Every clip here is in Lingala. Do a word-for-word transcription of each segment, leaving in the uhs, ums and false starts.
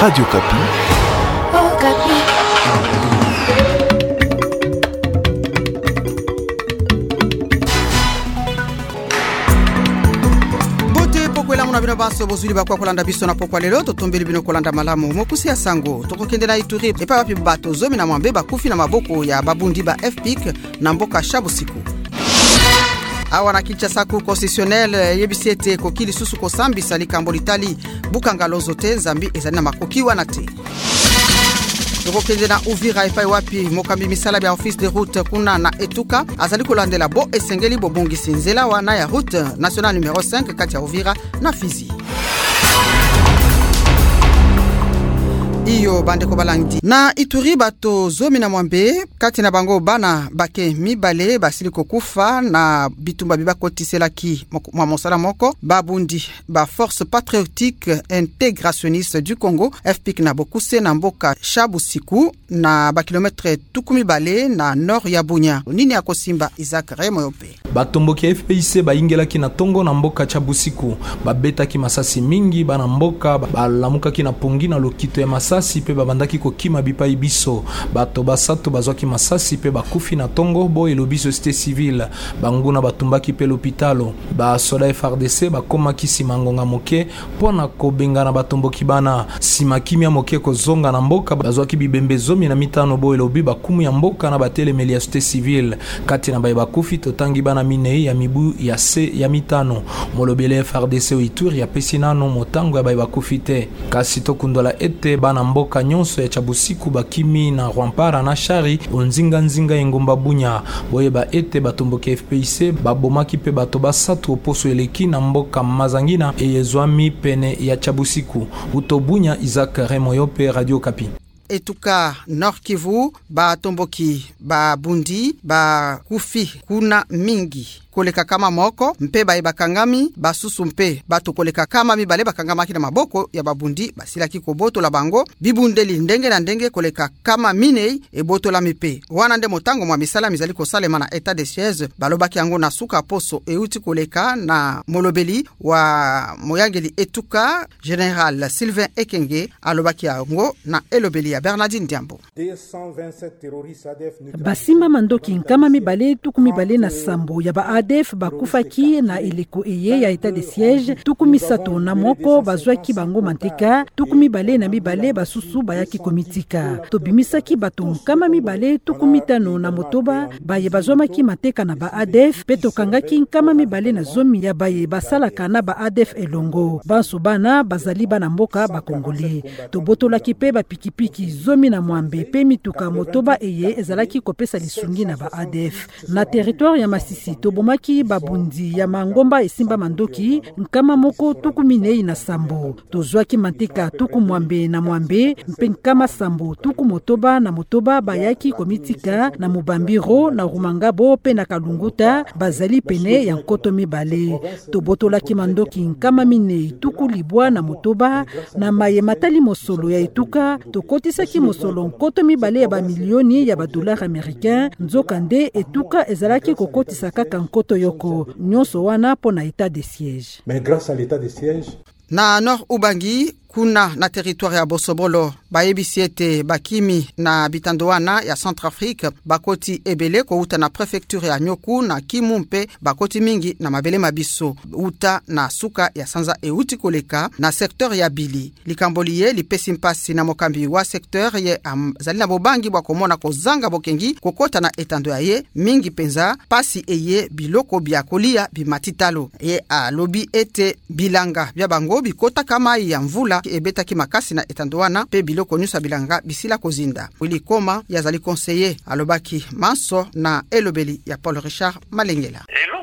Radio Kapi. Oh, Kapi. Pokwela muna bino baso bozuli bakwa kolanda biso na pokwa lelo totombeli bino kolanda malamu mokusi ya sango tokokende na Ituri epa wapi bato zomi na mwambe bakufi na maboko ya babundi ba F P I C na mboka Shabusiku. Awa na Kinshasa Cour constitutionnelle yebisiete kokili susu kosambisa likambo litali bukangalo zote Zambi ezali na makoki wana te. Tokokende na Uvira epa wapi mokambi misala ya office de route kuna na Etuka azali kolandela bo esengeli bobongisi nzela wana ya route nationale numéro cinq kati ya Uvira na Fizi. Iyo bande ko balangi na Ituri bato zomi na mwambe kati na bango bana bake mibale basili kokufa na bitumba bibakotiselaki mwa mosala moko babundi ba force patriotique intégrationniste du Congo F P I C na bokuse na mboka Shabusiku na ba kilometre tukumi bale na nord ya Bunya. Nini akosimba Isaac Remoyope batomboki F P I C baingelaki na tongo na mboka Shabusiku babetaki masasi mingi bana mboka balamukaki na pongi na lokito ya masasi pe babandaki kokima bipai biso bato basato bazwaki masasi pe bakufi na tongo bo elobi société civile banguna batumbaki pe l'hôpitalo ba soda F R D C bakomaki simangonga moke pona kobenga na batomboki bana simakimia moke kozonga na mboka bazwaki bibembe zomi na mitano bo elobi bakumu ya mboka na batelemeli ya société civile kati na baye bakufi totangi bana minei ya mibu ya se ya mitano molobele F R D C Ituri ya pesinano motango ya baye bakufi te kasi tokundola ete bana mboka nyonso ya Shabusiku bakimi na Rwampara na Shari onzinga nzinga engomba Bunya boyeba ete batomboki F P I C babomaki pe bato basatu oposo eleki na mboka Mazangina eyezwami pene ya Shabusiku uto Bunya. Isaac Remoyope, Radio Kapi. Etuka Nord Kivu batomboki babundi bakufi kuna mingi koleka kama moko mpe baye bakangami basusu mpe bato koleka kama mibale bakangamaki na maboko ya babundi basilaki koboto la bango bibundeli ndenge na ndenge koleka kama minei eboto la mipe wana nde motango mwa misala mizali kosalema na état de siège balobaki yango na suka poso euti koleka na molobeli wa moyangeli Etuka General Sylvain Ekenge alobaki yango na elobeli ya Bernardine Diambo. Basima mandoki nkama mibale tuku mibale na sambo ya ba A D F bakufaki na ileko eye ya état de siège tukumi sato na moko bazwaki bango mantika tukumi bale na mibale basusu bayaki komitika tobimisaki bato kama mibale tukumi tano na motoba baye bazwamaki mateka na ba A D F pe tokangaki kama mibale na zomi ya baye basalaka na ba A D F elongo banso bana bazali bana mboka bakongole tobotolaki pe bapikipiki zomi na mwambe pe mituka motoba eye ezalaki kopesa lisungi na ba A D F na territoire ya Masisi toboma maki babundi ya mangomba esimba mandoki nkama moko tuku minei na sambo tozwaki mantika tuku mwambe na mwambe mpe nkama sambo tuku motoba na motoba bayaki komitika na mubambiro na rumangabo pe na kalunguta bazali pene ya nkoto mibale tobotolaki mandoki nkama minei tuku libwa na motoba na maye matali mosolo ya Etuka tokotisaki mosolo nkoto mibale ya ba milioni ya ba dollars américains nzokande Etuka ezalaki kokotisa kaka nkoto yoko nyonso wana po na état de siège. Mais grâce à l'état de siège na Nord Ubangi kuna na territoire ya Bosobolo bayebisiete bakimi na bitandoana ya Centrafrique bakoti ebele ko uta na préfecture ya Nyoku na Kimumpe bakoti mingi na mabele mabiso uta na suka ya Sanza euti koleka na secteur ya Bili likambolie lipesi mpasi na mokambi wa secteur ye um, zalina bobangi bakomona kozanga bokengi kokota na etando ya ye mingi penza pasi eye biloko bya kolia bimatitalo ye a lobi ete bilanga bya bango bikota kama ya mvula ebeta ki makasi na etandoana pe biloko nyusa bilanga bisila kozinda wili koma yazali conseiller alobaki manso na elobeli ya Paul Richard Malengela.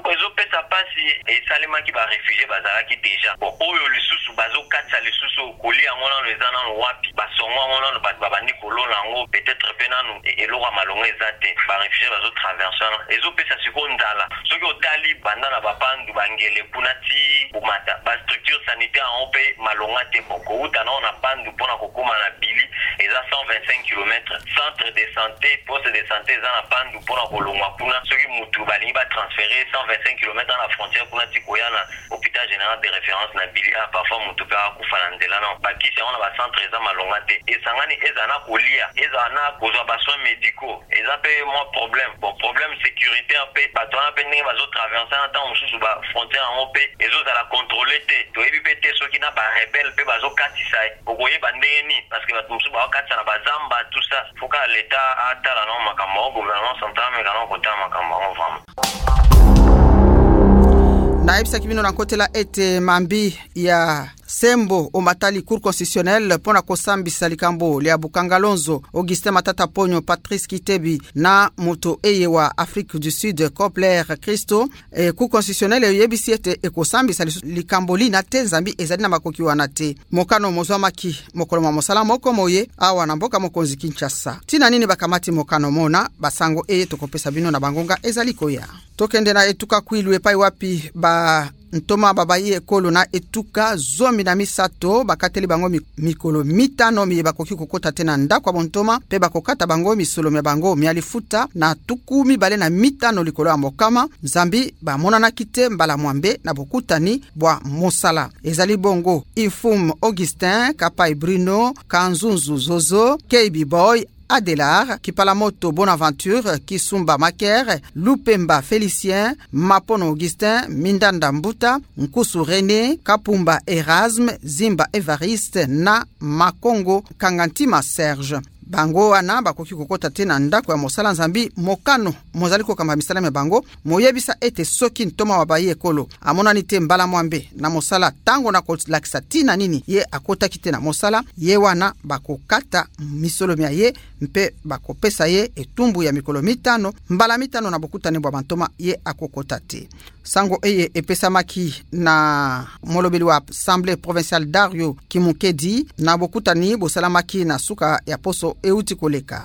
Pasi esalemaki ba réfugié bazalaki déjà bon oyo lisusu bazo katsa lisusu kolia ngona lezana no wapi basongwa ngona no bat babandi kolona ngo peut-être penanu eloko malongo ezate ba réfugié bazo traverser ezo pesa sikondala soki otali banda na bapandu bangele punati kumata ba structure sanitaire en pe malonga te boko uta na ona pandu pona kokoma na Bili eza eza cent vingt-cinq kilomètres. Centre de santé, poste de santé eza na pandu mpona kolongwa kuna soki mutu balingi batransfere cent vingt-cinq kilomètres na frontière kuna ti koya na hôpital général de référence na Bilia. Parfois mutu mpe akufa na nzela na bakisi yango na bacentre eza malonga te. Esangani eza na kolia, eza na kozwa basoins médicaux, eza mpe mwa problème. Bon, problème sécuritaire mpe bato wana mpe ndenge bazotraverse na ntango mosusu bafrontière yango mpe ezozala contrôle te. Toyebi mpe te soki na barebele mpe bazokatisa okoyeba ndenge nini parce que bato mosusu bakokatisa na bazamba tout ça. Foka l'État atala na makambo yango, gouvernement central mekana kotala makambo yango vraiment. Naibisa kibino na kotela ete mambi ya Sembo o matali cour constitutionnelle pona kosambisa likambo lia Bukangalonzo Augustin Matata Ponyo Patrice Kitebi na moto eye wa Afrique du Sud Kopler Christo e cour constitutionnelle yebisi ete ekosambisa likambo lina te Nzambi ezali na makoki wana te. Mokano mozwamaki mokolo mwa mosala moko moye awa na mboka mokonzi Kinshasa. Tina nini bakamati mokano mona basango eye tokopesa bino na bangonga ezali koya. Tokende na etuka kwilu epai wapi ba ntoma babayi ekolo na etuka zomi na misato bakateli bango mikolo mitano mi bakoki kokota tena ndako bontoma pe bakokata bango misolo me bango mialifuta na tuku mibale na mitano likolo ya mokama Nzambi ba monana kite mbala mwambe na bokutani bwa mosala ezali bongo Ifum Augustin Kapai Bruno Kanzunzu Zozo K B Boy Adelar, Kipalamoto Bonaventure, Kisumba Maker, Lupemba Félicien, Mapono Augustin, Mindanda Mbuta, Nkusu René, Kapumba Erasme, Zimba Evariste, na Makongo Kangantima Serge. Bango wana bakoki kokota tena ndako ya mosala Nzambi mokano mozali kokamba misala me bango moyebisa ete soki ntoma wabayi ekolo amonani te mbala mwambe na mosala tango na kolakisa tina nini ye akota kite na mosala ye wana bakokata misolo mia ye mpe bakopesa ye etumbu ya mikolo mitano mbala mitano na bokutani bwa bantoma ye akokota te. Sango eye epesamaki na molobeli wa Assemblée provinciale Dario Kimukedi na bokutani bosalamaki na suka ya poso euti koleka.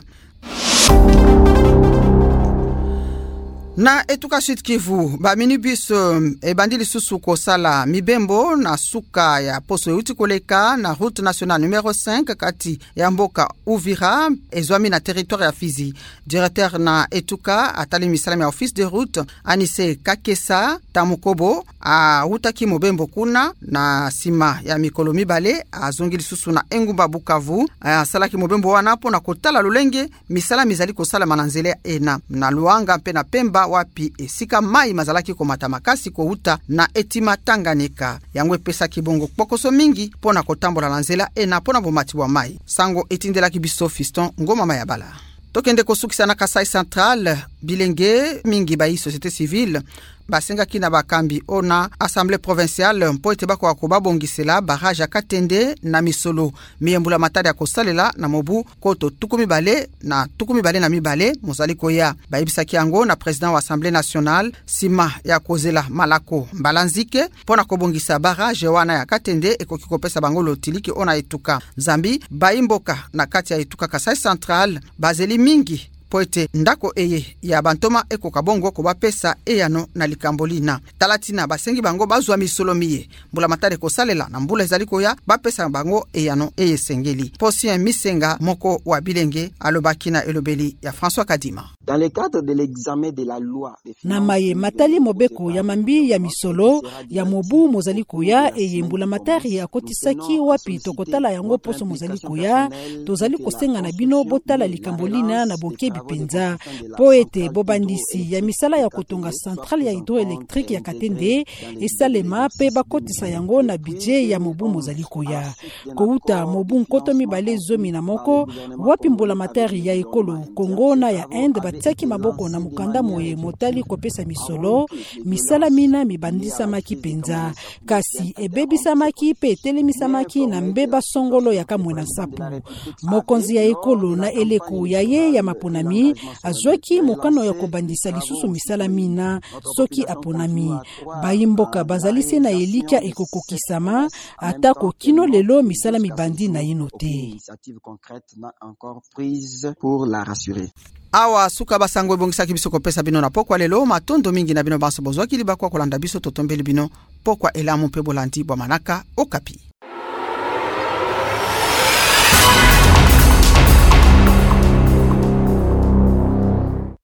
Na etuka Sud Kivu, ba minibus e bandili susu kosala mibembo na suka ya poso euti koleka na route nationale numéro cinq kati ya mboka Uvira ezwami na territoire ya Fizi. Directeur na etuka atali misalami ya office de route Anise Kakesa Tamukobo a utaki mobembo kuna na sima ya mikolo mibale azongili susu na engumba Bukavu asalaki mobembo wana po na kotala lolenge misala mizali kosala mananzele ena na Luanga mpe na Pemba wapi esika mai mazalaki komata makasi ko uta na etima Tanganyika yango pesa kibongo pokoso mingi pona kotambola na nzela ena pona bomati wa mai sango etindela kibiso Fiston Ngoma Mayabala. Tokende kosukisa na Kasai Central bilenge mingi bayi société civile basenga kina bakambi ona Assemblée provinciale mpo ete bako akoba bongisela barrage ya Katende na misolo miyembula matari ya kosalela na mobu koto tukumi bale na tukumi bale na mibale mozali koya bayibisaki yango na président wa Assemblée nationale sima ya kozela malako mbalanzike pona kobongisa barrage wana ya Katende ekoki kopesa bango lotiliki ona etuka Zambi bayimboka na kati ya etuka Kasai Central bazeli mingi poete ndako eye ya bantoma eko kabongo ko bapesa eyano na likambolina talatina basengi bango bazwa misolomiye mbula matare ko salela na mbula ezali koya bapesa bango eyano eye sengeli posien misenga moko wa bilenge alobaki na elobeli ya François Kadima. Dans le cadre de l'examen de la loi na maye matali mobeko ya mambi ya misolo ya mobu mozali koya eye mbula matari ya kotisaki wapi tokotala yango poso mozali koya tozali kosenga na bino botala likambolina na bokebi penza poete bobandisi ya misala ya kotonga centrale ya hydroélectrique ya Katende esalema pe bakotisa yango na budget ya mobu mozali koya kouta mobu nkoto mibale zomi na moko wapi mbula matari ya ekolo Kongo na ya Inde batiaki maboko na mukanda moye motali kopesa misolo misala mina mibandisa maki penza kasi ebebisa maki pe telemisa maki na mbeba songolo ya kamwena sapu mokonzi ya ekolo na eleko ya ye ya maponami azwaki mokano ya kobandisa lisusu misala mina soki aponami bayimboka bazalisi na elika ekokokisama atako kino lelo misala mibandi na inote awa suka basango bongisa kibiso kopesa bino na pokwa lelo matondo mingi na bino baso bozwaki libakwa kolanda biso totombeli bino pokwa elamu pe bolandi bwa manaka okapi.